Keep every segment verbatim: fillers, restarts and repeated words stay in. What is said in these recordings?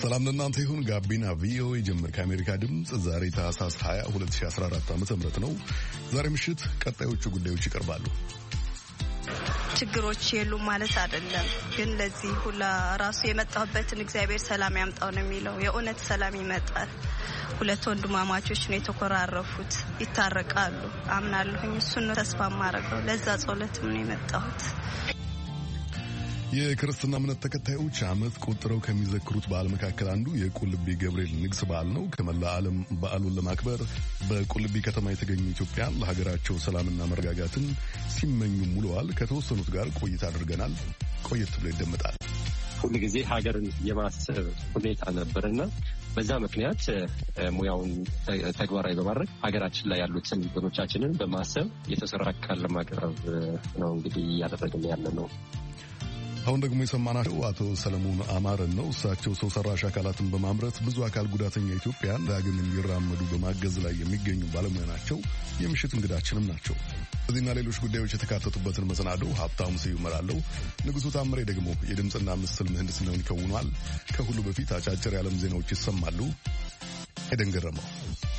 ሰላም ለእናንተ ይሁን። ጋቢና ቪኦኤ ጀምር ከአሜሪካ ድምፅ ዛሬ ታህሳስ ሃያ ሁለት ሺህ አስራ አራት ዓ.ም ነው። ዛሬ ምሽት ቀጣዮቹ ጉዳዮች ይቀርባሉ። ችግሮች የሉም ማለት አይደለም፣ ግን ለዚህ ሁላ ራሱ የመጣሁበትን እግዚአብሔር ሰላም ያምጣው ነው የሚለው። የእውነት ሰላም ይመጣል። ሁለት ወንድማማቾች ነው የተኮራረፉት፣ ይታረቃሉ አምናለሁኝ። እሱን ነው ተስፋ ማረገው። ለዛ ጸሎትም ነው የመጣሁት። የክርስትና እምነት ተከታዮች ዓመት ቆጥረው ከሚዘክሩት በዓል መካከል አንዱ የቁልቢ ገብርኤል ንግስ በዓል ነው። ከመላ ዓለም በዓሉን ለማክበር በቁልቢ ከተማ የተገኙ ኢትዮጵያን ለሀገራቸው ሰላምና መረጋጋትን ሲመኙ ውለዋል። ከተወሰኑት ጋር ቆይታ አድርገናል። ቆየት ብሎ ይደመጣል። ሁሉ ጊዜ ሀገርን የማሰብ ሁኔታ ነበርና በዛ ምክንያት ሙያውን ተግባራዊ በማድረግ ሀገራችን ላይ ያሉትን ወገኖቻችንን በማሰብ የተሰራ ቃል ለማቅረብ ነው እንግዲህ እያደረግን ያለ ነው። አሁን ደግሞ የሰማናቸው አቶ ሰለሞን አማረን ነው። እሳቸው ሰው ሰራሽ አካላትን በማምረት ብዙ አካል ጉዳተኛ ኢትዮጵያን ዳግም እንዲራመዱ በማገዝ ላይ የሚገኙ ባለሙያ ናቸው። የምሽት እንግዳችንም ናቸው። እዚህና ሌሎች ጉዳዮች የተካተቱበትን መሰናዶ ሀብታሙ ስዩም እመራለሁ። ንጉሱ ታምሬ ደግሞ የድምፅና ምስል ምህንድስናውን ይከውኗል። ከሁሉ በፊት አጫጭር የዓለም ዜናዎች ይሰማሉ። ኤደን ገረመው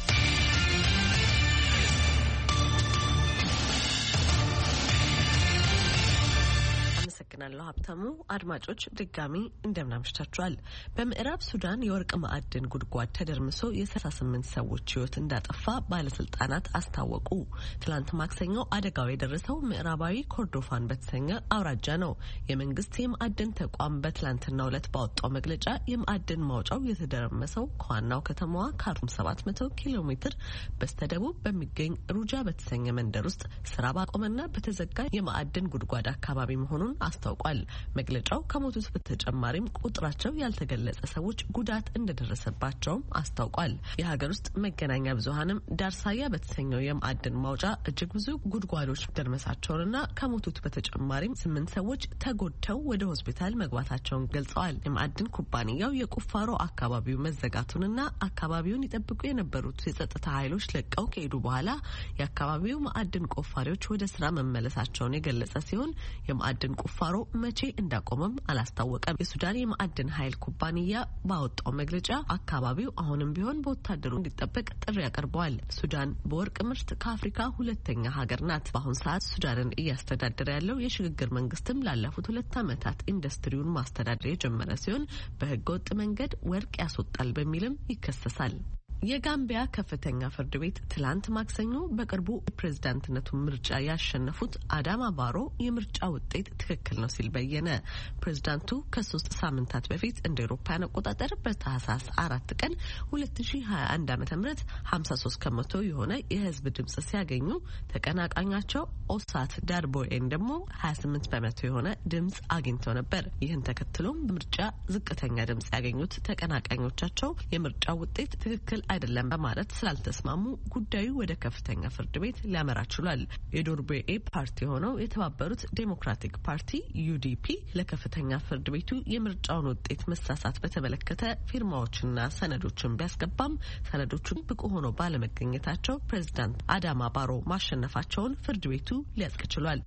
ናለው ሀብታሙ። አድማጮች ድጋሚ እንደምናምሽታችኋል። በምዕራብ ሱዳን የወርቅ ማዕድን ጉድጓድ ተደርምሶ የሰላሳ ስምንት ሰዎች ሕይወት እንዳጠፋ ባለስልጣናት አስታወቁ። ትላንት ማክሰኞ አደጋው የደረሰው ምዕራባዊ ኮርዶፋን በተሰኘ አውራጃ ነው። የመንግስት የማዕድን ተቋም በትላንትናው ዕለት ባወጣው መግለጫ የማዕድን ማውጫው የተደረመሰው ከዋናው ከተማዋ ካርቱም ሰባት መቶ ኪሎ ሜትር በስተደቡብ በሚገኝ ሩጃ በተሰኘ መንደር ውስጥ ስራ ባቆመና በተዘጋ የማዕድን ጉድጓድ አካባቢ መሆኑን አስታውቋል። መግለጫው ከሞቱት በተጨማሪም ቁጥራቸው ያልተገለጸ ሰዎች ጉዳት እንደደረሰባቸውም አስታውቋል። የሀገር ውስጥ መገናኛ ብዙሃንም ዳርሳያ በተሰኘው የማዕድን ማውጫ እጅግ ብዙ ጉድጓዶች ደርመሳቸውንና ከሞቱት በተጨማሪም ስምንት ሰዎች ተጎድተው ወደ ሆስፒታል መግባታቸውን ገልጸዋል። የማዕድን ኩባንያው የቁፋሮ አካባቢው መዘጋቱንና አካባቢውን ይጠብቁ የነበሩት የጸጥታ ኃይሎች ለቀው ከሄዱ በኋላ የአካባቢው ማዕድን ቆፋሪዎች ወደ ስራ መመለሳቸውን የገለጸ ሲሆን የማዕድን ቁፋሮ መቼ እንዳቆመም አላስታወቀም። የሱዳን የማዕድን ኃይል ኩባንያ ባወጣው መግለጫ አካባቢው አሁንም ቢሆን በወታደሩ እንዲጠበቅ ጥሪ ያቀርበዋል። ሱዳን በወርቅ ምርት ከአፍሪካ ሁለተኛ ሀገር ናት። በአሁኑ ሰዓት ሱዳንን እያስተዳደረ ያለው የሽግግር መንግስትም ላለፉት ሁለት ዓመታት ኢንዱስትሪውን ማስተዳደር የጀመረ ሲሆን በህገ ወጥ መንገድ ወርቅ ያስወጣል በሚልም ይከሰሳል። የጋምቢያ ከፍተኛ ፍርድ ቤት ትላንት ማክሰኞ በቅርቡ ፕሬዝዳንትነቱን ምርጫ ያሸነፉት አዳማ ባሮ የምርጫ ውጤት ትክክል ነው ሲል በየነ። ፕሬዝዳንቱ ከሶስት ሳምንታት በፊት እንደ አውሮፓውያን አቆጣጠር በታህሳስ አራት ቀን ሁለት ሺህ ሀያ አንድ ዓመተ ምህረት ሀምሳ ሶስት ከመቶ የሆነ የህዝብ ድምጽ ሲያገኙ ተቀናቃኛቸው ኦሳት ዳርቦኤን ደግሞ ሀያ ስምንት በመቶ የሆነ ድምጽ አግኝተው ነበር። ይህን ተከትሎም ምርጫ ዝቅተኛ ድምጽ ያገኙት ተቀናቃኞቻቸው የምርጫ ውጤት ትክክል አይደለም በማለት ስላልተስማሙ ጉዳዩ ወደ ከፍተኛ ፍርድ ቤት ሊያመራ ችሏል። የዶርቤኤ ፓርቲ ሆነው የተባበሩት ዴሞክራቲክ ፓርቲ ዩዲፒ ለከፍተኛ ፍርድ ቤቱ የምርጫውን ውጤት መሳሳት በተመለከተ ፊርማዎችና ሰነዶችን ቢያስገባም ሰነዶቹን ብቁ ሆኖ ባለመገኘታቸው ፕሬዝዳንት አዳማ ባሮ ማሸነፋቸውን ፍርድ ቤቱ ሊያጽቅ ችሏል።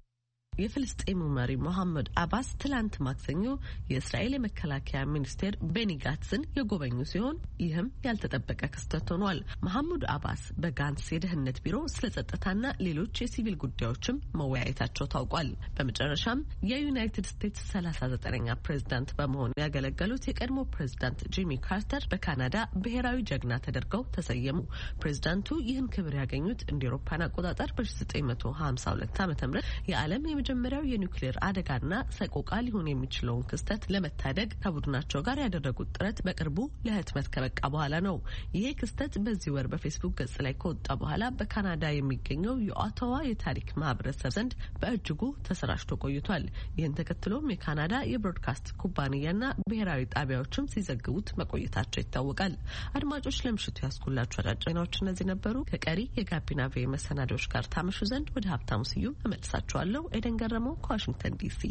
የፍልስጤሙ መሪ መሐመድ አባስ ትላንት ማክሰኞ የእስራኤል የመከላከያ ሚኒስቴር ቤኒ ጋትስን የጎበኙ ሲሆን ይህም ያልተጠበቀ ክስተት ሆኗል። መሐመድ አባስ በጋንስ የደህንነት ቢሮ ስለ ጸጥታና ሌሎች የሲቪል ጉዳዮችም መወያየታቸው ታውቋል። በመጨረሻም የዩናይትድ ስቴትስ ሰላሳ ዘጠነኛ ፕሬዝዳንት በመሆን ያገለገሉት የቀድሞ ፕሬዝዳንት ጂሚ ካርተር በካናዳ ብሔራዊ ጀግና ተደርገው ተሰየሙ። ፕሬዝዳንቱ ይህን ክብር ያገኙት እንደ አውሮፓውያን አቆጣጠር በዘጠኝ መቶ ሀምሳ ሁለት ዓመተ ምህረት የዓለም የመጀመሪያው የኒውክሌር አደጋና ሰቆቃ ሊሆን የሚችለውን ክስተት ለመታደግ ከቡድናቸው ጋር ያደረጉት ጥረት በቅርቡ ለህትመት ከበቃ በኋላ ነው። ይሄ ክስተት በዚህ ወር በፌስቡክ ገጽ ላይ ከወጣ በኋላ በካናዳ የሚገኘው የኦታዋ የታሪክ ማህበረሰብ ዘንድ በእጅጉ ተሰራጭቶ ቆይቷል። ይህን ተከትሎም የካናዳ የብሮድካስት ኩባንያና ብሔራዊ ጣቢያዎችም ሲዘግቡት መቆየታቸው ይታወቃል። አድማጮች ለምሽቱ ያስኩላችሁ አጫጭር ዜናዎች እነዚህ ነበሩ። ከቀሪ የጋቢና ቪ መሰናዶዎች ጋር ታመሹ ዘንድ ወደ ሀብታሙ ስዩም እመልሳችኋለሁ። ኤደን ገረመው ከዋሽንግተን ዲሲ።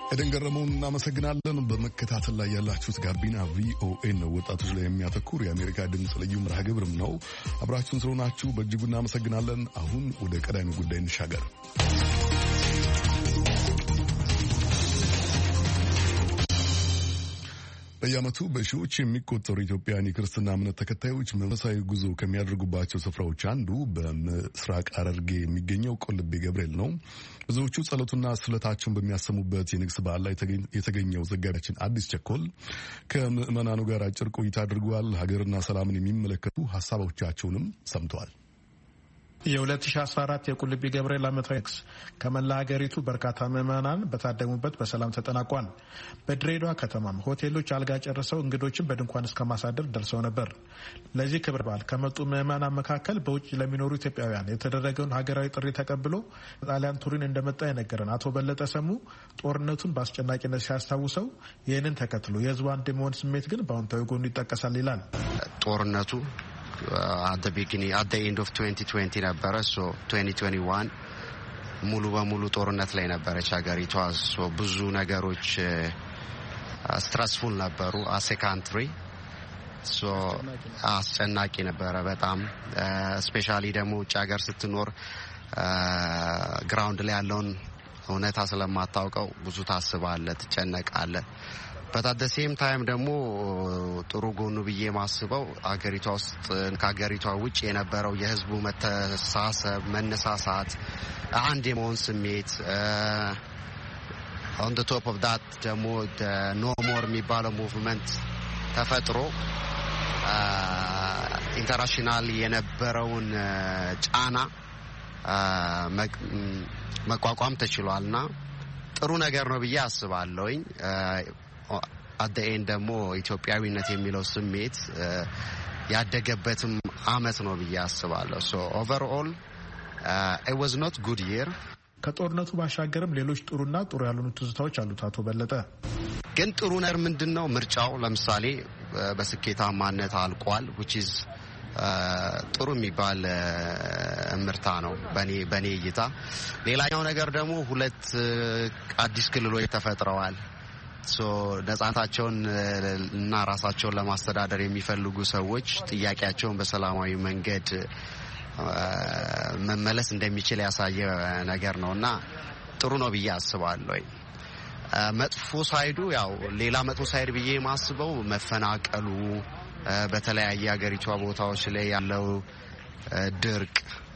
ኤደን ገረመውን እናመሰግናለን። በመከታተል ላይ ያላችሁት ጋቢና ቪኦኤ ነው። ወጣቶች ላይ የሚያተኩር የአሜሪካ ድምፅ ልዩ መርሃ ግብርም ነው። አብራችሁን ስለሆናችሁ በእጅጉ እናመሰግናለን። አሁን ወደ ቀዳሚ ጉዳይ እንሻገር። በየዓመቱ በሺዎች የሚቆጠሩ ኢትዮጵያውያን የክርስትና እምነት ተከታዮች መንፈሳዊ ጉዞ ከሚያደርጉባቸው ስፍራዎች አንዱ በምስራቅ ሐረርጌ የሚገኘው ቁልቢ ገብርኤል ነው። ብዙዎቹ ጸሎቱና ስለታቸውን በሚያሰሙበት የንግስ በዓል ላይ የተገኘው ዘጋቢያችን አዲስ ቸኮል ከምዕመናኑ ጋር አጭር ቆይታ አድርገዋል። ሀገርና ሰላምን የሚመለከቱ ሀሳቦቻቸውንም ሰምተዋል። የ2014 የቁልቢ ገብርኤል ዓመታዊ ንግስ ከመላ ሀገሪቱ በርካታ ምዕመናን በታደሙበት በሰላም ተጠናቋል። በድሬዳዋ ከተማም ሆቴሎች አልጋ ጨርሰው እንግዶችን በድንኳን እስከ ማሳደር ደርሰው ነበር። ለዚህ ክብረ በዓል ከመጡ ምዕመናን መካከል በውጭ ለሚኖሩ ኢትዮጵያውያን የተደረገውን ሀገራዊ ጥሪ ተቀብሎ ጣሊያን ቱሪን እንደመጣ የነገረን አቶ በለጠ ሰሙ ጦርነቱን በአስጨናቂነት ሲያስታውሰው ይህንን ተከትሎ የህዝቡ አንድ የመሆን ስሜት ግን በአዎንታዊ ጎኑ ይጠቀሳል ይላል። ጦርነቱ at the beginning at the end of twenty twenty ነበረ so twenty twenty-one ሙሉ በሙሉ ጦርነት ላይ ነበረች ሀገሪቷ። so ብዙ ነገሮች ስትረስፉል ነበሩ as a country so አስጨናቂ ነበረ በጣም ስፔሻሊ ደግሞ ውጭ ሀገር ስትኖር ግራውንድ ላይ ያለውን እውነታ ስለማታውቀው ብዙ ታስባለህ፣ ትጨነቃለህ። but at the same time ደግሞ ጥሩ ጎኑ ብዬ ማስበው አገሪቷ ውስጥ ከአገሪቷ ውጭ የነበረው የህዝቡ መተሳሰብ፣ መነሳሳት፣ አንድ የመሆን ስሜት on the top of that ደግሞ the no more የሚባለው ሙቭመንት ተፈጥሮ ኢንተርናሽናል የነበረውን ጫና መቋቋም ተችሏልና ጥሩ ነገር ነው ብዬ አስባለሁኝ። at the end ደግሞ ኢትዮጵያዊነት የሚለው ስሜት ያደገበትም አመት ነው ብዬ አስባለሁ። so overall uh, it was not good year። ከጦርነቱ ባሻገርም ሌሎች ጥሩና ጥሩ ያልሆኑ ትዝታዎች አሉት አቶ በለጠ። ግን ጥሩ ነገር ምንድነው? ምርጫው ለምሳሌ በስኬታማነት አልቋል which is ጥሩ የሚባል ምርታ ነው በኔ በኔ እይታ። ሌላኛው ነገር ደግሞ ሁለት አዲስ ክልሎች ተፈጥረዋል። ሶ ነጻነታቸውን እና ራሳቸውን ለማስተዳደር የሚፈልጉ ሰዎች ጥያቄያቸውን በሰላማዊ መንገድ መመለስ እንደሚችል ያሳየ ነገር ነውና ጥሩ ነው ብዬ አስባለሁ። መጥፎ ሳይዱ ያው ሌላ መጥፎ ሳይድ ብዬ ማስበው መፈናቀሉ፣ በተለያየ ሀገሪቷ ቦታዎች ላይ ያለው ድርቅ፣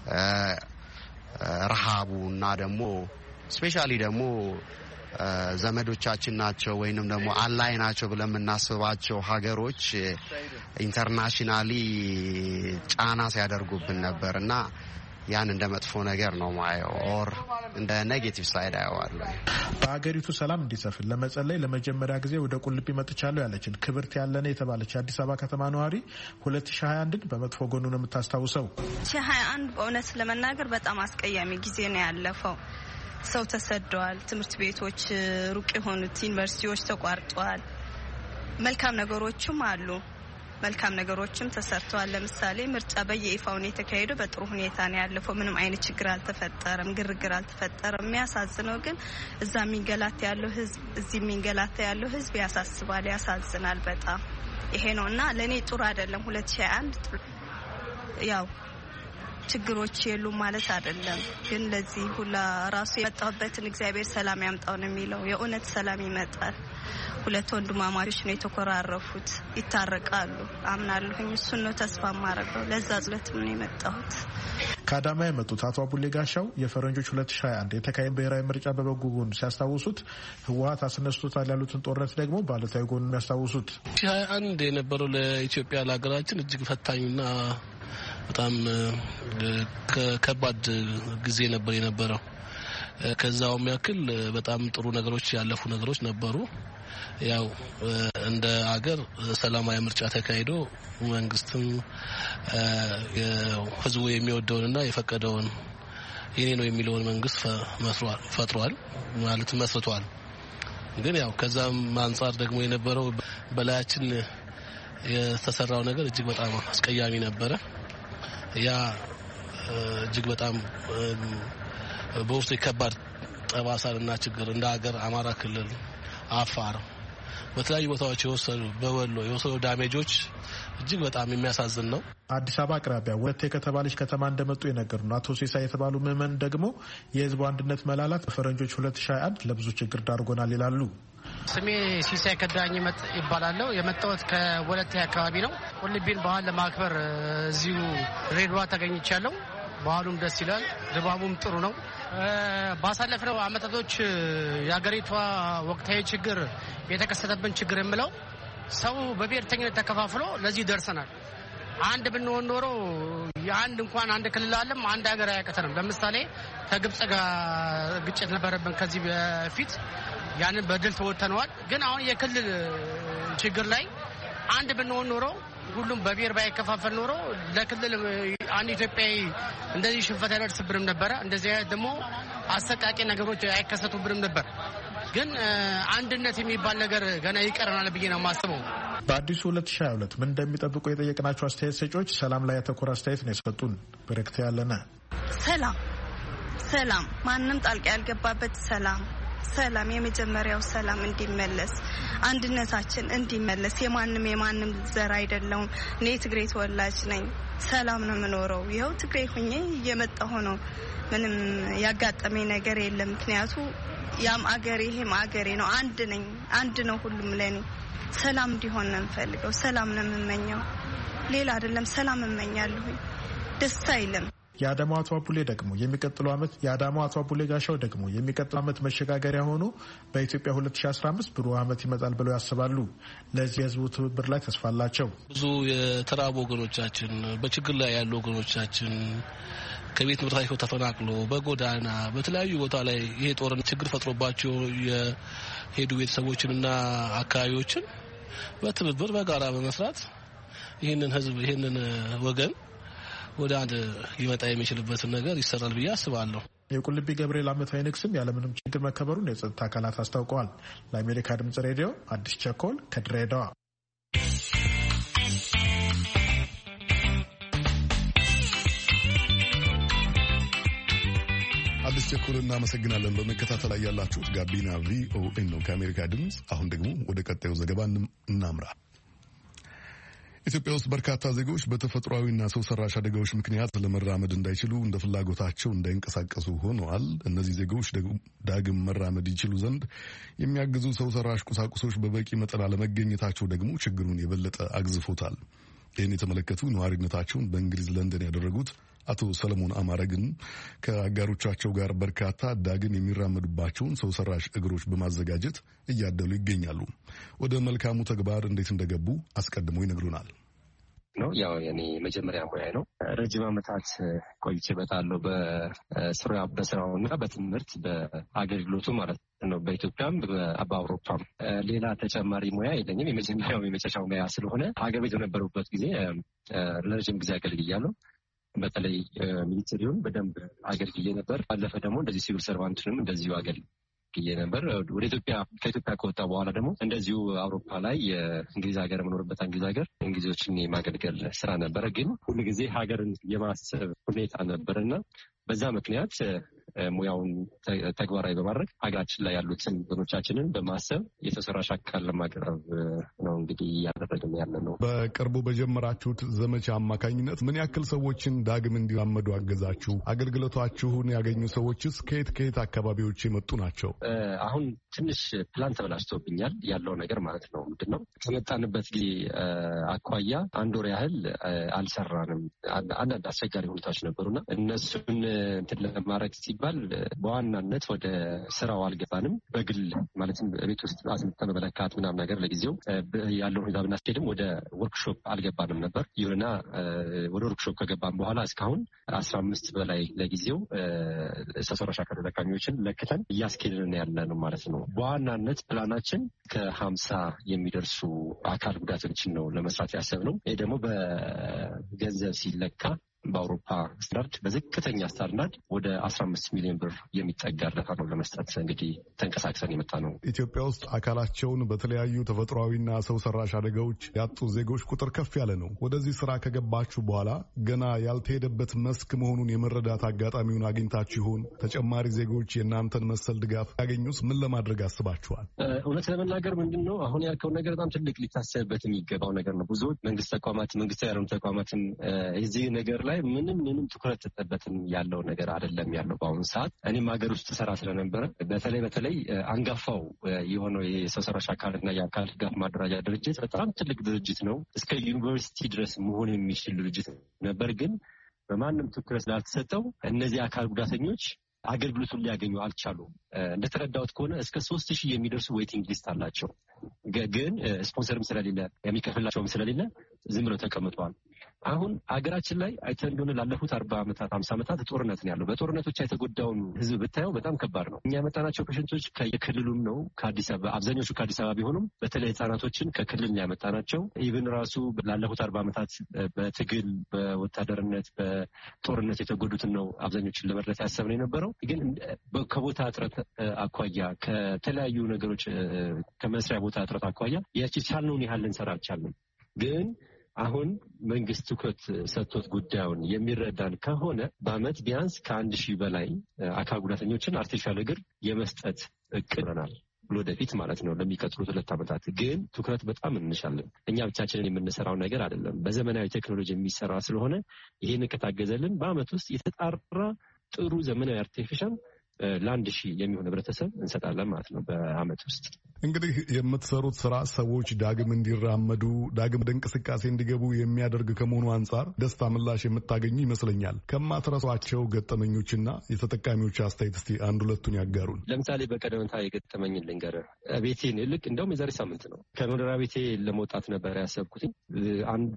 ረሃቡ እና ደግሞ ስፔሻሊ ደግሞ ዘመዶቻችን ናቸው ወይንም ደግሞ አላይ ናቸው ብለን የምናስባቸው ሀገሮች ኢንተርናሽናሊ ጫና ሲያደርጉብን ነበርና ያን እንደ መጥፎ ነገር ነው ማየው ኦር እንደ ኔጌቲቭ ሳይድ አየዋለሁ። በአገሪቱ ሰላም እንዲሰፍን ለመጸለይ ለመጀመሪያ ጊዜ ወደ ቁልቢ መጥቻለሁ ያለችን ክብርት ያለነ የተባለች አዲስ አበባ ከተማ ነዋሪ ሁለት ሺህ ሃያ አንድን በመጥፎ ጎኑ ነው የምታስታውሰው። ሁለት ሺህ ሃያ አንድ በእውነት ለመናገር በጣም አስቀያሚ ጊዜ ነው ያለፈው። ሰው ተሰደዋል፣ ትምህርት ቤቶች ሩቅ የሆኑት ዩኒቨርሲቲዎች ተቋርጠዋል። መልካም ነገሮችም አሉ፣ መልካም ነገሮችም ተሰርተዋል። ለምሳሌ ምርጫ በየይፋው ነው የተካሄደው፣ በጥሩ ሁኔታ ነው ያለፈው። ምንም አይነት ችግር አልተፈጠረም፣ ግርግር አልተፈጠረም። የሚያሳዝነው ግን እዛ የሚንገላታ ያለው ህዝብ፣ እዚህ የሚንገላታ ያለው ህዝብ ያሳስባል፣ ያሳዝናል በጣም ይሄ ነውና ለኔ ጥሩ አይደለም። ሁለት ሺህ ሃያ አንድ ያው ችግሮች የሉም ማለት አይደለም፣ ግን ለዚህ ሁላ ራሱ የመጣሁበትን እግዚአብሔር ሰላም ያምጣው ነው የሚለው። የእውነት ሰላም ይመጣል። ሁለት ወንድማማቾች ነው የተኮራረፉት፣ ይታረቃሉ አምናለሁኝ። እሱን ነው ተስፋ ማረገው። ለዛ ጸሎትም ነው የመጣሁት። ከአዳማ የመጡት አቶ አቡሌ ጋሻው የፈረንጆች ሁለት ሺህ ሃያ አንድ የተካሄደ ብሔራዊ ምርጫ በበጎ ጎን ሲያስታውሱት ህወሓት አስነስቶታል ያሉትን ጦርነት ደግሞ ባለታዊ ጎን የሚያስታውሱት ሁለት ሺህ ሃያ አንድ የነበረው ለኢትዮጵያ ለሀገራችን እጅግ ፈታኝና በጣም ከባድ ጊዜ ነበር የነበረው። ከዛውም ያክል በጣም ጥሩ ነገሮች ያለፉ ነገሮች ነበሩ። ያው እንደ ሀገር ሰላማዊ ምርጫ ተካሂዶ መንግስትም ህዝቡ የሚወደውንና የፈቀደውን የኔ ነው የሚለውን መንግስት ፈጥሯል ማለት መስርቷል። ግን ያው ከዛም አንፃር ደግሞ የነበረው በላያችን የተሰራው ነገር እጅግ በጣም አስቀያሚ ነበረ። ያ እጅግ በጣም በውስጡ ከባድ ጠባሳና ችግር እንደ ሀገር አማራ ክልል፣ አፋር በተለያዩ ቦታዎች የወሰዱ በወሎ የወሰዱ ዳሜጆች እጅግ በጣም የሚያሳዝን ነው። አዲስ አበባ አቅራቢያ ወለቴ ከተባለች ከተማ እንደመጡ የነገሩን አቶ ሲሳ የተባሉ ምዕመን ደግሞ የህዝቡ አንድነት መላላት በፈረንጆች ሁለት ሺህ አንድ ለብዙ ችግር ዳርጎናል ይላሉ። ስሜ ሲሳይ ከዳኝ ይባላለሁ። የመጣሁት ከወለቴ አካባቢ ነው። ቁልቢን ባህል ለማክበር እዚሁ ሬድዋ ተገኝቻለሁ። ባህሉም ደስ ይላል፣ ድባቡም ጥሩ ነው። ባሳለፍነው አመታቶች የሀገሪቷ ወቅታዊ ችግር የተከሰተብን ችግር የምለው ሰው በብሔርተኝነት ተከፋፍሎ ለዚህ ደርሰናል። አንድ ብንሆን ኖሮ የአንድ እንኳን አንድ ክልል አለም አንድ ሀገር አያቀተንም። ለምሳሌ ከግብጽ ጋር ግጭት ነበረብን ከዚህ በፊት ያንን በድል ተወጥተነዋል። ግን አሁን የክልል ችግር ላይ አንድ ብንሆን ኖሮ ሁሉም በብሔር ባይከፋፈል ኖሮ ለክልል አንድ ኢትዮጵያዊ እንደዚህ ሽንፈት አይደርስብንም ነበር። እንደዚህ አይነት ደግሞ አሰቃቂ ነገሮች አይከሰቱብንም ነበር። ግን አንድነት የሚባል ነገር ገና ይቀረናል ብዬ ነው የማስበው። በአዲሱ ሁለት ሺህ ሃያ ሁለት ምን እንደሚጠብቁ የጠየቅናቸው አስተያየት ሰጪዎች ሰላም ላይ ያተኮረ አስተያየት ነው የሰጡን። በረከት ያለነ ሰላም ሰላም ማንም ጣልቃ ያልገባበት ሰላም ሰላም የመጀመሪያው ሰላም እንዲመለስ አንድነታችን እንዲመለስ የማንም የማንም ዘር አይደለውም። እኔ ትግሬ ተወላጅ ነኝ። ሰላም ነው የምኖረው። ይኸው ትግሬ ሆኜ እየመጣሁ ነው። ምንም ያጋጠመኝ ነገር የለም። ምክንያቱ ያም አገሬ ይሄም አገሬ ነው። አንድ ነኝ። አንድ ነው ሁሉም ለኔ። ሰላም እንዲሆን ነው የምፈልገው። ሰላም ነው የምመኘው። ሌላ አይደለም። ሰላም እመኛለሁ። ደስ አይልም። የአዳማው አቶ አቡሌ ደግሞ የሚቀጥለው አመት የአዳማው አቶ አቡሌ ጋሻው ደግሞ የሚቀጥለው አመት መሸጋገሪያ ሆኖ በኢትዮጵያ ሁለት ሺህ አስራ አምስት ብሩህ አመት ይመጣል ብለው ያስባሉ። ለዚህ የህዝቡ ትብብር ላይ ተስፋ አላቸው። ብዙ የተራቡ ወገኖቻችን፣ በችግር ላይ ያሉ ወገኖቻችን ከቤት ንብረታቸው ተፈናቅሎ በጎዳና በተለያዩ ቦታ ላይ ይሄ ጦርነት ችግር ፈጥሮባቸው የሄዱ ቤተሰቦችንና አካባቢዎችን በትብብር በጋራ በመስራት ይህንን ህዝብ ይህንን ወገን ወደ አንድ ሊመጣ የሚችልበትን ነገር ይሰራል ብዬ አስባለሁ። የቁልቢ ገብርኤል ዓመታዊ ንግስም ያለምንም ችግር መከበሩን የጸጥታ አካላት አስታውቀዋል። ለአሜሪካ ድምጽ ሬዲዮ አዲስ ቸኮል ከድሬዳዋ። አዲስ ቸኮል እናመሰግናለን። በመከታተል ላይ ያላችሁት ጋቢና ቪኦኤ ነው ከአሜሪካ ድምጽ። አሁን ደግሞ ወደ ቀጣዩ ዘገባ እናምራ። ኢትዮጵያ ውስጥ በርካታ ዜጎች በተፈጥሯዊና ሰው ሰራሽ አደጋዎች ምክንያት ለመራመድ እንዳይችሉ እንደ ፍላጎታቸው እንዳይንቀሳቀሱ ሆነዋል። እነዚህ ዜጎች ዳግም መራመድ ይችሉ ዘንድ የሚያግዙ ሰው ሰራሽ ቁሳቁሶች በበቂ መጠን አለመገኘታቸው ደግሞ ችግሩን የበለጠ አግዝፎታል። ይህን የተመለከቱ ነዋሪነታቸውን በእንግሊዝ ለንደን ያደረጉት አቶ ሰለሞን አማረ ግን ከአጋሮቻቸው ጋር በርካታ ዳግም የሚራመዱባቸውን ሰው ሰራሽ እግሮች በማዘጋጀት እያደሉ ይገኛሉ። ወደ መልካሙ ተግባር እንዴት እንደገቡ አስቀድሞ ይነግሩናል። ነው ያው የኔ መጀመሪያ ሙያ ነው። ረጅም ዓመታት ቆይቼበታለሁ በስራ በስራውና በትምህርት በአገልግሎቱ ማለት ነው። በኢትዮጵያም በአውሮፓም ሌላ ተጨማሪ ሙያ የለኝም። የመጀመሪያው የመጨረሻው ሙያ ስለሆነ ሀገር ቤት በነበሩበት ጊዜ ለረጅም ጊዜ አገልግያለሁ። በተለይ ሚሊተሪውን በደንብ አገልግዬ ነበር። ባለፈ ደግሞ እንደዚህ ሲቪል ሰርቫንትንም እንደዚሁ አገልግዬ ነበር። ወደ ኢትዮጵያ ከኢትዮጵያ ከወጣ በኋላ ደግሞ እንደዚሁ አውሮፓ ላይ የእንግሊዝ ሀገር የምኖርበት እንግሊዝ ሀገር እንግሊዞችን የማገልገል ስራ ነበረ። ግን ሁሉ ጊዜ ሀገርን የማሰብ ሁኔታ ነበርና በዛ ምክንያት ሙያውን ተግባራዊ በማድረግ ሀገራችን ላይ ያሉትን ወገኖቻችንን በማሰብ የተሰራሽ አካል ለማቅረብ ነው እንግዲህ እያደረግን ያለ ነው። በቅርቡ በጀመራችሁት ዘመቻ አማካኝነት ምን ያክል ሰዎችን ዳግም እንዲራመዱ አገዛችሁ? አገልግሎታችሁን ያገኙ ሰዎችስ ከየት ከየት አካባቢዎች የመጡ ናቸው? አሁን ትንሽ ፕላን ተበላሽቶብኛል ያለው ነገር ማለት ነው። ምንድን ነው ከመጣንበት ጊዜ አኳያ አንድ ወር ያህል አልሰራንም። አንዳንድ አስቸጋሪ ሁኔታዎች ነበሩና እነሱን እንትን ለማድረግ ሲባል በዋናነት ወደ ስራው አልገባንም። በግል ማለትም ቤት ውስጥ አስምተን መመለካት ምናምን ነገር ለጊዜው ያለው ሁኔታ ብናስኬድም ወደ ወርክሾፕ አልገባንም ነበር። ይሁንና ወደ ወርክሾፕ ከገባን በኋላ እስካሁን አስራ አምስት በላይ ለጊዜው ሰው ሰራሽ አካል ተጠቃሚዎችን ለክተን እያስኬድን ያለ ነው ማለት ነው። በዋናነት ፕላናችን ከሀምሳ የሚደርሱ አካል ጉዳቶችን ነው ለመስራት ያሰብነው። ይህ ደግሞ በገንዘብ ሲለካ በአውሮፓ ስታንዳርድ በዝቅተኛ ስታንዳርድ ወደ አስራ አምስት ሚሊዮን ብር የሚጠጋ እርዳታ ነው ለመስጠት እንግዲህ ተንቀሳቅሰን የመጣ ነው። ኢትዮጵያ ውስጥ አካላቸውን በተለያዩ ተፈጥሯዊና ሰው ሰራሽ አደጋዎች ያጡ ዜጎች ቁጥር ከፍ ያለ ነው። ወደዚህ ስራ ከገባችሁ በኋላ ገና ያልተሄደበት መስክ መሆኑን የመረዳት አጋጣሚውን አግኝታችሁ ይሆን? ተጨማሪ ዜጎች የእናንተን መሰል ድጋፍ ያገኙስ ምን ለማድረግ አስባችኋል? እውነት ለመናገር ምንድን ነው አሁን ያልከው ነገር በጣም ትልቅ ሊታሰብበት የሚገባው ነገር ነው። ብዙዎች መንግስት ተቋማት መንግስታዊ ያልሆኑ ተቋማትም እዚህ ነገር ላይ ምንም ምንም ትኩረት ተጠበትም ያለው ነገር አይደለም ያለው በአሁኑ ሰዓት። እኔም ሀገር ውስጥ ሰራ ስለነበረ በተለይ በተለይ አንጋፋው የሆነው የሰው ሰራሽ አካልና የአካል ድጋፍ ማደራጃ ድርጅት በጣም ትልቅ ድርጅት ነው። እስከ ዩኒቨርሲቲ ድረስ መሆን የሚችል ድርጅት ነበር። ግን በማንም ትኩረት ስላልተሰጠው እነዚህ አካል ጉዳተኞች አገልግሎቱን ሊያገኙ አልቻሉም። እንደተረዳሁት ከሆነ እስከ ሶስት ሺህ የሚደርሱ ዌይቲንግ ሊስት አላቸው። ግን ስፖንሰርም ስለሌለ የሚከፍላቸውም ስለሌለ ዝም ብለው ተቀምጠዋል። አሁን ሀገራችን ላይ አይተን እንደሆነ ላለፉት አርባ ዓመታት ሀምሳ ዓመታት ጦርነት ነው ያለው። በጦርነቶች የተጎዳውን ህዝብ ብታየው በጣም ከባድ ነው። እኛ ያመጣናቸው ፔሸንቶች ከየክልሉም ነው ከአዲስ አበባ አብዛኞቹ ከአዲስ አበባ ቢሆኑም በተለይ ህጻናቶችን ከክልል ነው ያመጣናቸው። ኢቭን ራሱ ላለፉት አርባ ዓመታት በትግል በወታደርነት በጦርነት የተጎዱትን ነው አብዛኞቹን ለመርዳት ያሰብነው የነበረው። ግን ከቦታ እጥረት አኳያ ከተለያዩ ነገሮች ከመስሪያ ቦታ እጥረት አኳያ ያቺ ቻልነውን ያህል ልንሰራ አልቻልንም። ግን አሁን መንግስት ትኩረት ሰጥቶት ጉዳዩን የሚረዳን ከሆነ በአመት ቢያንስ ከአንድ ሺህ በላይ አካል ጉዳተኞችን አርቲፊሻል እግር የመስጠት እቅድ ይኖረናል ወደፊት ማለት ነው ለሚቀጥሉት ሁለት ዓመታት። ግን ትኩረት በጣም እንሻለን። እኛ ብቻችንን የምንሰራው ነገር አይደለም። በዘመናዊ ቴክኖሎጂ የሚሰራ ስለሆነ ይሄን ከታገዘልን በአመት ውስጥ የተጣራ ጥሩ ዘመናዊ አርቲፊሻል ለአንድ ሺህ የሚሆን ህብረተሰብ እንሰጣለን ማለት ነው በአመት ውስጥ። እንግዲህ የምትሰሩት ስራ ሰዎች ዳግም እንዲራመዱ ዳግም ወደ እንቅስቃሴ እንዲገቡ የሚያደርግ ከመሆኑ አንጻር ደስታ ምላሽ የምታገኙ ይመስለኛል። ከማትረሷቸው ገጠመኞችና የተጠቃሚዎች አስተያየት እስቲ አንድ ሁለቱን ያጋሩን። ለምሳሌ በቀደምታ የገጠመኝን ልንገርህ። ቤቴን ልክ እንደውም የዛሬ ሳምንት ነው ከመኖሪያ ቤቴ ለመውጣት ነበር ያሰብኩት። አንዷ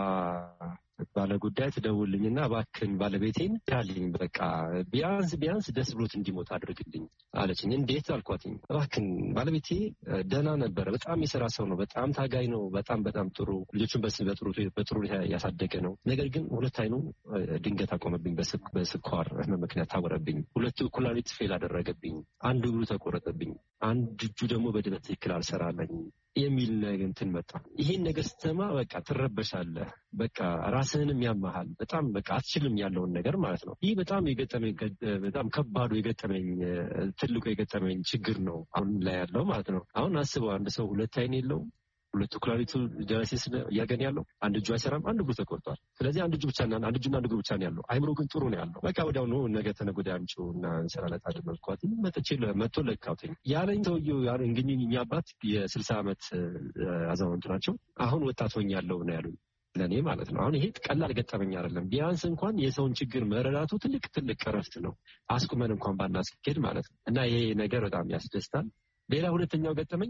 ባለጉዳይ ትደውልልኝና እባክህን ባለቤቴን ያልኝ በቃ ቢያንስ ቢያንስ ደስ ብሎት እንዲሞት አድርግልኝ አለችኝ። እንዴት አልኳትኝ። እባክህን ባለቤቴ ደህና ነበረ፣ በጣም የሰራ ሰው ነው፣ በጣም ታጋይ ነው፣ በጣም በጣም ጥሩ ልጆቹን በጥሩ በጥሩ ያሳደገ ነው። ነገር ግን ሁለት አይኑ ድንገት አቆመብኝ፣ በስኳር ምክንያት ታወረብኝ። ሁለቱ ኩላሊት ፌል አደረገብኝ፣ አንዱ እግሩ ተቆረጠብኝ፣ አንድ እጁ ደግሞ በደንብ ትክክል አልሰራለኝ የሚል ነገር እንትን መጣ። ይሄን ነገር ስትሰማ በቃ ትረበሻለህ። በቃ ራስህንም ያማሃል። በጣም በቃ አትችልም ያለውን ነገር ማለት ነው። ይህ በጣም የገጠመኝ በጣም ከባዱ የገጠመኝ ትልቁ የገጠመኝ ችግር ነው አሁን ላይ ያለው ማለት ነው። አሁን አስበው አንድ ሰው ሁለት አይን የለውም፣ ሁለቱ ኩላሊቱ ዳያሊሲስ እያገኘ ያለው፣ አንድ እጁ አይሰራም፣ አንድ እግሩ ተቆርጧል። ስለዚህ አንድ እጁ ብቻ እና አንድ እጁና አንድ እግሩ ብቻ ነው ያለው። አይምሮ ግን ጥሩ ነው ያለው። በቃ ወዲያው ነው ነገ ተነገ ወዲያ አምጪው እና እንሰራለት አድርገውት መጥቼ መጥቶ ለካውተኝ ያለኝ ሰውዬው እንግዲህ እኛ አባት የስልሳ ዓመት አዛውንት ናቸው። አሁን ወጣት ሆኛለሁ ነው ያሉኝ ለኔ ማለት ነው። አሁን ይሄ ቀላል ገጠመኝ አይደለም። ቢያንስ እንኳን የሰውን ችግር መረዳቱ ትልቅ ትልቅ እረፍት ነው። አስቁመን እንኳን ባናስኬድ ማለት ነው። እና ይሄ ነገር በጣም ያስደስታል። ሌላ ሁለተኛው ገጠመኝ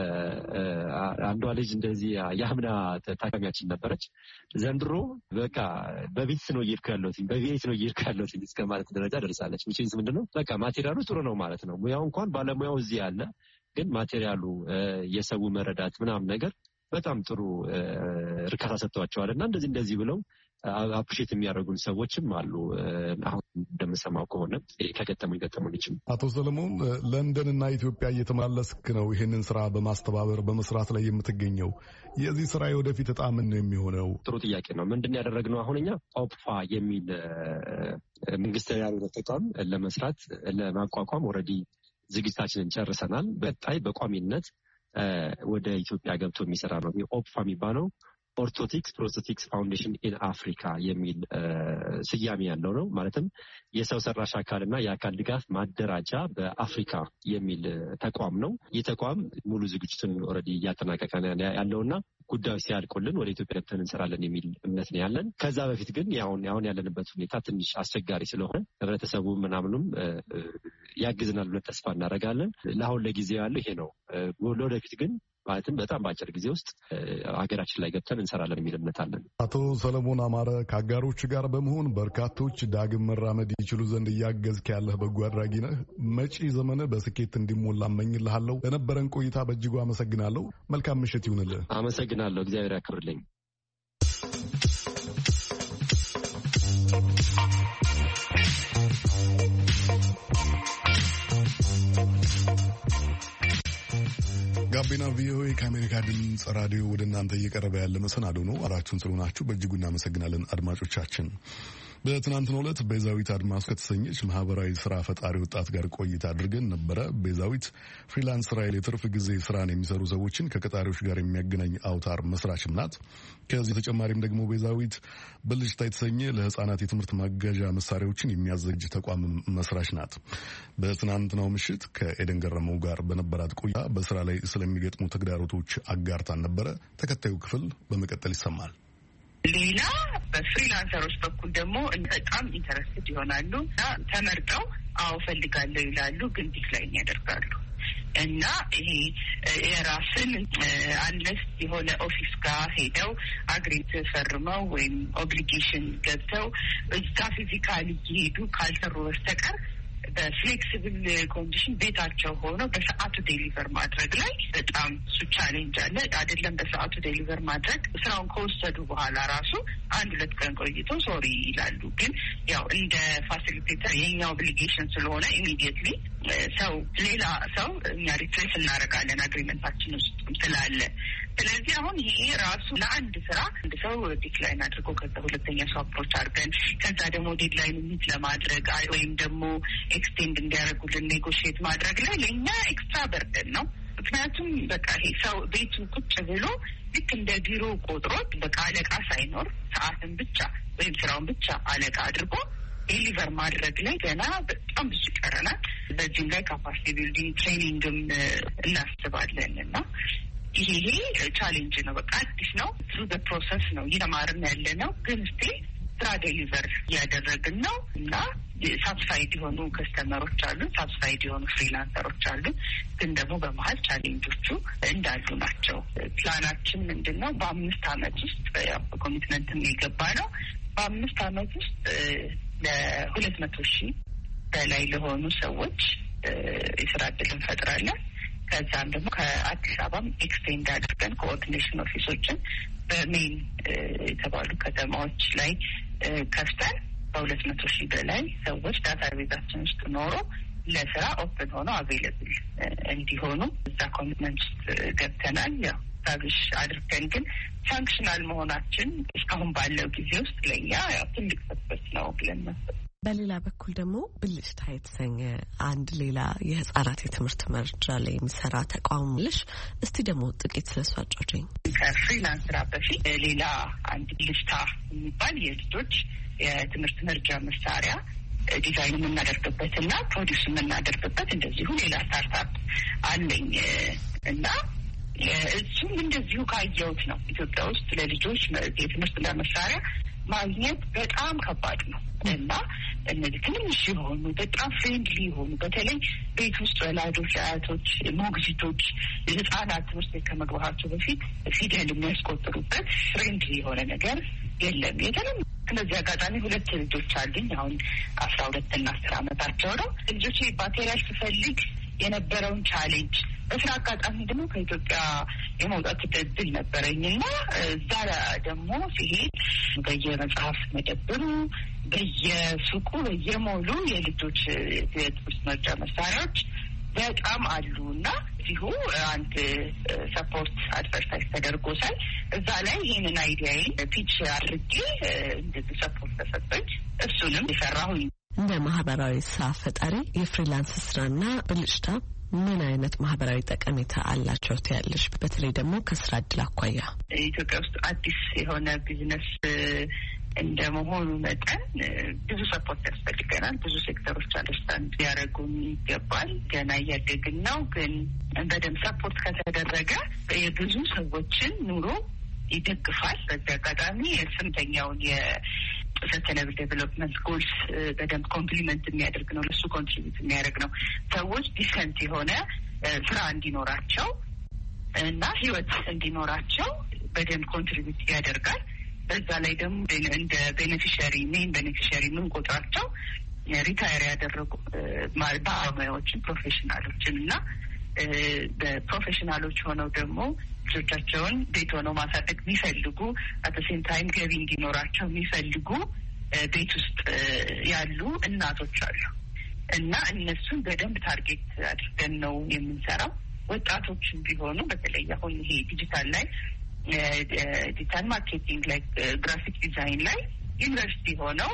አንዷ ልጅ እንደዚህ የአምና ታካሚያችን ነበረች። ዘንድሮ በቃ በቤት ነው እየሄድኩ ያለሁት በቤት ነው እየሄድኩ ያለሁት እስከ ማለት ደረጃ ደርሳለች። ምንጭ ምንድነው በቃ ማቴሪያሉ ጥሩ ነው ማለት ነው። ሙያው እንኳን ባለሙያው እዚህ ያለ፣ ግን ማቴሪያሉ የሰው መረዳት ምናምን ነገር በጣም ጥሩ እርካታ ሰጥተዋቸዋል። እና እንደዚህ እንደዚህ ብለው አፕሪሼት የሚያደርጉን ሰዎችም አሉ። አሁን እንደምሰማው ከሆነ ከገጠሙኝ ገጠሙኝም። አቶ ሰለሞን ለንደን እና ኢትዮጵያ እየተመላለስክ ነው ይህንን ስራ በማስተባበር በመስራት ላይ የምትገኘው። የዚህ ስራ የወደፊት እጣ ምን ነው የሚሆነው? ጥሩ ጥያቄ ነው። ምንድን ያደረግነው አሁን እኛ ኦፕፋ የሚል መንግስታዊ ያልሆነ ተቋም ለመስራት ለማቋቋም ኦልሬዲ ዝግጅታችንን ጨርሰናል። በቀጣይ በቋሚነት ወደ ኢትዮጵያ ገብቶ የሚሰራ ነው። ኦፕፋ የሚባለው ኦርቶቲክስ ፕሮስቴቲክስ ፋውንዴሽን ኢን አፍሪካ የሚል ስያሜ ያለው ነው። ማለትም የሰው ሰራሽ አካልና የአካል ድጋፍ ማደራጃ በአፍሪካ የሚል ተቋም ነው። ይህ ተቋም ሙሉ ዝግጅቱን ኦልሬዲ እያጠናቀቀ ያለውና ጉዳዩ ሲያልቁልን ወደ ኢትዮጵያ ገብተን እንሰራለን የሚል እምነት ነው ያለን። ከዛ በፊት ግን አሁን አሁን ያለንበት ሁኔታ ትንሽ አስቸጋሪ ስለሆነ ህብረተሰቡ ምናምኑም ያግዝናል ብለን ተስፋ እናደርጋለን። ለአሁን ለጊዜው ያለው ይሄ ነው። ለወደፊት ግን ማለትም በጣም በአጭር ጊዜ ውስጥ ሀገራችን ላይ ገብተን እንሰራለን የሚል እምነት አለን። አቶ ሰለሞን አማረ ከአጋሮች ጋር በመሆን በርካቶች ዳግም መራመድ ይችሉ ዘንድ እያገዝክ ያለህ በጎ አድራጊ ነህ። መጪ ዘመንህ በስኬት እንዲሞላ እመኝልሃለሁ። ለነበረን ቆይታ በእጅጉ አመሰግናለሁ። መልካም ምሽት ይሁንልህ። አመሰግናለሁ። እግዚአብሔር ያክብርልኝ። ጋቢና ቪኦኤ ከአሜሪካ ድምፅ ራዲዮ ወደ እናንተ እየቀረበ ያለ መሰናዶ ነው። አራችሁን ስለሆናችሁ በእጅጉ እናመሰግናለን አድማጮቻችን። በትናንትናው ዕለት ቤዛዊት አድማሱ ከተሰኘች ማህበራዊ ስራ ፈጣሪ ወጣት ጋር ቆይታ አድርገን ነበረ። ቤዛዊት ፍሪላንስ ስራ የትርፍ ጊዜ ስራን የሚሰሩ ሰዎችን ከቀጣሪዎች ጋር የሚያገናኝ አውታር መስራችም ናት። ከዚህ ተጨማሪም ደግሞ ቤዛዊት ብልጭታ የተሰኘ ለህጻናት የትምህርት ማገዣ መሳሪያዎችን የሚያዘጋጅ ተቋም መስራች ናት። በትናንትናው ምሽት ከኤደን ገረመው ጋር በነበራት ቆይታ በስራ ላይ ስለሚገጥሙ ተግዳሮቶች አጋርታን ነበረ። ተከታዩ ክፍል በመቀጠል ይሰማል። ሌላ በፍሪላንሰሮች በኩል ደግሞ በጣም ኢንተረስትድ ይሆናሉ እና ተመርጠው አዎ ፈልጋለሁ ይላሉ፣ ግን ዲክላይን ያደርጋሉ። እና ይሄ የራስን አንለስ የሆነ ኦፊስ ጋር ሄደው አግሪት ፈርመው ወይም ኦብሊጌሽን ገብተው እዛ ፊዚካሊ እየሄዱ ካልሰሩ በስተቀር በፍሌክሲብል ኮንዲሽን ቤታቸው ሆነው በሰዓቱ ዴሊቨር ማድረግ ላይ በጣም እሱ ቻሌንጅ አለ። አይደለም በሰዓቱ ዴሊቨር ማድረግ ስራውን ከወሰዱ በኋላ ራሱ አንድ ሁለት ቀን ቆይቶ ሶሪ ይላሉ። ግን ያው እንደ ፋሲሊቴተር የኛ ኦብሊጌሽን ስለሆነ ኢሚዲየትሊ ሰው ሌላ ሰው እኛ ሪፕሌስ እናደርጋለን አግሪመንታችን ውስጥ ስላለ። ስለዚህ አሁን ይሄ ራሱ ለአንድ ስራ አንድ ሰው ዲክላይን አድርጎ ከዛ ሁለተኛ ሰው አፕሮች አድርገን ከዛ ደግሞ ዴድላይን ሚት ለማድረግ ወይም ደግሞ ኤክስቴንድ እንዲያደርጉልን ኔጎሽዬት ማድረግ ላይ ለእኛ ኤክስትራ በርደን ነው። ምክንያቱም በቃ ይሄ ሰው ቤቱ ቁጭ ብሎ ልክ እንደ ቢሮ ቆጥሮት በቃ አለቃ ሳይኖር ሰዓትን ብቻ ወይም ስራውን ብቻ አለቃ አድርጎ ዴሊቨር ማድረግ ላይ ገና በጣም ብዙ ይቀረናል። በዚህም ላይ ካፓሲቲ ቢልዲንግ ትሬኒንግም እናስባለን እና ይሄ ይሄ ቻሌንጅ ነው። በቃ አዲስ ነው። ትሩ ዘ ፕሮሰስ ነው እየተማርን ያለ ነው። ግን ስቲል ስራ ዴሊቨር እያደረግን ነው እና ሳብስፋይድ የሆኑ ከስተመሮች አሉ፣ ሳብስፋይድ የሆኑ ፍሪላንሰሮች አሉ። ግን ደግሞ በመሀል ቻሌንጆቹ እንዳሉ ናቸው። ፕላናችን ምንድን ነው? በአምስት አመት ውስጥ ያው በኮሚትመንትም የገባ ነው። በአምስት አመት ውስጥ ለሁለት መቶ ሺህ በላይ ለሆኑ ሰዎች የስራ እድል እንፈጥራለን። ከዛም ደግሞ ከአዲስ አበባም ኤክስቴንድ አድርገን ኮኦርዲኔሽን ኦፊሶችን በሜን የተባሉ ከተማዎች ላይ ከፍተን በሁለት መቶ ሺህ በላይ ሰዎች ዳታ ቤዛችን ውስጥ ኖሮ ለስራ ኦፕን ሆኖ አቬይለብል እንዲሆኑ እዛ ኮሚትመንት ውስጥ ገብተናል። ያው ታግሽ አድርገን ግን ፋንክሽናል መሆናችን እስካሁን ባለው ጊዜ ውስጥ ለእኛ ያው ትልቅ ሰበት ነው ብለን መስጠት። በሌላ በኩል ደግሞ ብልጭታ የተሰኘ አንድ ሌላ የህጻናት የትምህርት መርጃ ላይ የሚሰራ ተቋም ልሽ እስቲ ደግሞ ጥቂት ስለሱ አጫውተኝ። ከፍሪላንስ ስራ በፊት ሌላ አንድ ብልጭታ የሚባል የልጆች የትምህርት መርጃ መሳሪያ ዲዛይን የምናደርግበትና ፕሮዲውስ የምናደርግበት እንደዚሁ ሌላ ስታርታፕ አለኝ እና እሱም እንደዚሁ ካየሁት ነው። ኢትዮጵያ ውስጥ ለልጆች የትምህርት መሳሪያ ማግኘት በጣም ከባድ ነው እና እነዚህ ትንሽ የሆኑ በጣም ፍሬንድሊ የሆኑ በተለይ ቤት ውስጥ ወላጆች፣ አያቶች፣ ሞግዚቶች ህጻናት ትምህርት ቤት ከመግባታቸው በፊት ፊደል የሚያስቆጥሩበት ፍሬንድሊ የሆነ ነገር የለም። የተለም ስለዚህ አጋጣሚ ሁለት ልጆች አሉኝ። አሁን አስራ ሁለት እና አስር አመታቸው ነው። ልጆች ማቴሪያል ስፈልግ የነበረውን ቻሌንጅ በስራ አጋጣሚ ደግሞ ከኢትዮጵያ የመውጣት እድል ነበረኝና እዛ ደግሞ ሲሄድ በየመጽሐፍ መደብሩ፣ በየሱቁ፣ በየሞሉ የልጆች የትምህርት መርጃ መሳሪያዎች በጣም አሉ እና እዚሁ አንድ ሰፖርት አድቨርታይዝ ተደርጎ ሳይ እዛ ላይ ይህንን አይዲያዬን ፒች አድርጌ እንደዚህ ሰፖርት ተሰጠኝ። እሱንም የሰራሁኝ። እንደ ማህበራዊ ስራ ፈጣሪ የፍሪላንስ ስራና ብልጭታ ምን አይነት ማህበራዊ ጠቀሜታ አላቸው ትያለሽ? በተለይ ደግሞ ከስራ እድል አኳያ ኢትዮጵያ ውስጥ አዲስ የሆነ ቢዝነስ እንደመሆኑ መጠን ብዙ ሰፖርት ያስፈልገናል። ብዙ ሴክተሮች አንደርስታንድ ሊያደርጉን ይገባል። ገና እያደግን ነው። ግን በደንብ ሰፖርት ከተደረገ የብዙ ሰዎችን ኑሮ ይደግፋል። በዚህ አጋጣሚ የስምንተኛውን የሰስተይነብል ዴቨሎፕመንት ጎልስ በደንብ ኮምፕሊመንት የሚያደርግ ነው። ለሱ ኮንትሪቢዩት የሚያደርግ ነው። ሰዎች ዲሰንት የሆነ ስራ እንዲኖራቸው እና ህይወት እንዲኖራቸው በደንብ ኮንትሪቢዩት ያደርጋል። በዛ ላይ ደግሞ እንደ ቤኔፊሻሪ ሜን ቤኔፊሻሪ የምንቆጥራቸው ሪታየር ያደረጉ ባለሙያዎችን፣ ፕሮፌሽናሎችን እና በፕሮፌሽናሎች ሆነው ደግሞ ልጆቻቸውን ቤት ሆነው ማሳደግ የሚፈልጉ አት ሴም ታይም ገቢ እንዲኖራቸው የሚፈልጉ ቤት ውስጥ ያሉ እናቶች አሉ እና እነሱን በደንብ ታርጌት አድርገን ነው የምንሰራው። ወጣቶችን ቢሆኑ በተለይ አሁን ይሄ ዲጂታል ላይ ዲጂታል ማርኬቲንግ ላይ ግራፊክ ዲዛይን ላይ ዩኒቨርሲቲ ሆነው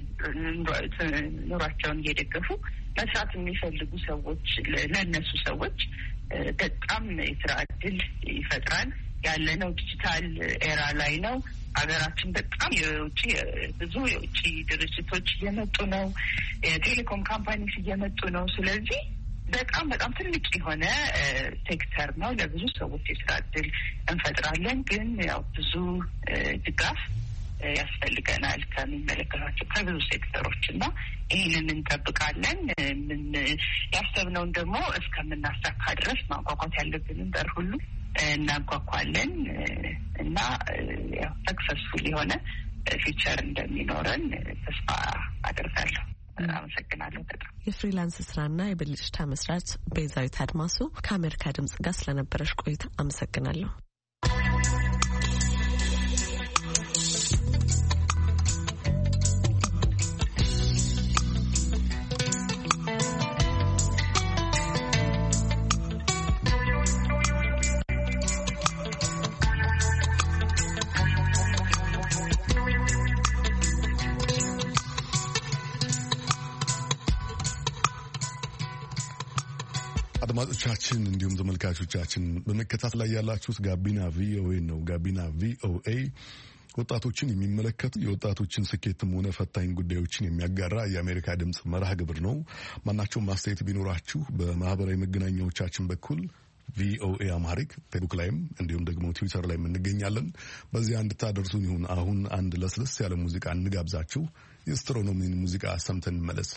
ኑሯቸውን እየደገፉ መስራት የሚፈልጉ ሰዎች ለእነሱ ሰዎች በጣም የስራ እድል ይፈጥራል። ያለነው ዲጂታል ኤራ ላይ ነው። ሀገራችን በጣም የውጭ ብዙ የውጭ ድርጅቶች እየመጡ ነው። የቴሌኮም ካምፓኒስ እየመጡ ነው። ስለዚህ በጣም በጣም ትልቅ የሆነ ሴክተር ነው። ለብዙ ሰዎች የስራ እድል እንፈጥራለን። ግን ያው ብዙ ድጋፍ ያስፈልገናል ከሚመለከታቸው ከብዙ ሴክተሮች እና ይህንን እንጠብቃለን። ምን ያሰብነውን ደግሞ እስከምናሳካ ድረስ ማንኳኳት ያለብንን በር ሁሉ እናንኳኳለን እና ያው ሰክሰስፉል የሆነ ፊቸር እንደሚኖረን ተስፋ አደርጋለሁ። አመሰግናለሁ። በጣም የፍሪላንስ ስራና የብልጭታ መስራት ቤዛዊት አድማሱ ከአሜሪካ ድምጽ ጋር ስለነበረሽ ቆይታ አመሰግናለሁ። አድማጮቻችን እንዲሁም ተመልካቾቻችን በመከታተል ላይ ያላችሁት ጋቢና ቪኦኤ ነው። ጋቢና ቪኦኤ ወጣቶችን የሚመለከቱ የወጣቶችን ስኬትም ሆነ ፈታኝ ጉዳዮችን የሚያጋራ የአሜሪካ ድምጽ መርሃ ግብር ነው። ማናቸውም ማስተያየት ቢኖራችሁ በማህበራዊ መገናኛዎቻችን በኩል ቪኦኤ አማሪክ ፌስቡክ ላይም እንዲሁም ደግሞ ትዊተር ላይ እንገኛለን። በዚያ እንድታደርሱን ይሁን። አሁን አንድ ለስለስ ያለ ሙዚቃ እንጋብዛችሁ። የስትሮኖሚን ሙዚቃ ሰምተን እንመለስ።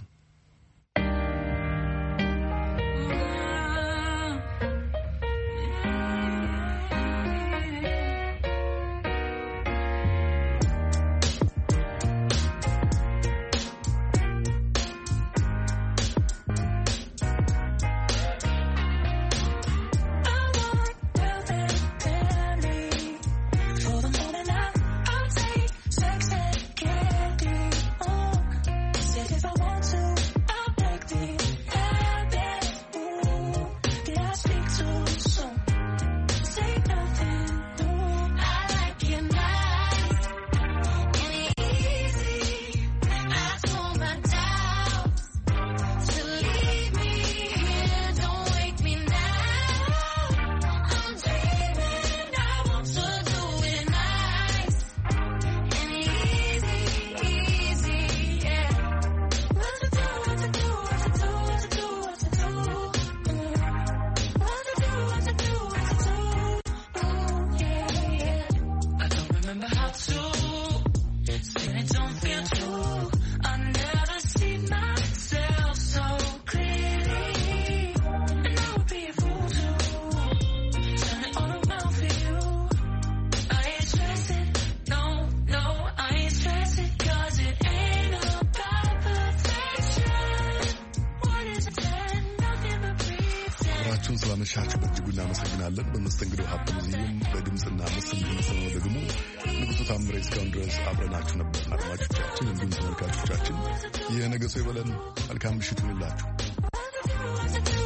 ስላመሻችሁ በእጅጉ እናመሰግናለን። በመስተንግዶ ሀብታሙ ስዩም፣ በድምፅና ምስል የተሰማው ደግሞ ንጉሱ ታምሬ። እስካሁን ድረስ አብረናችሁ ነበር። አድማጮቻችን እንዲሁም ተመልካቾቻችን የነገ ሰው ይበለን። መልካም ምሽት ይሁንላችሁ።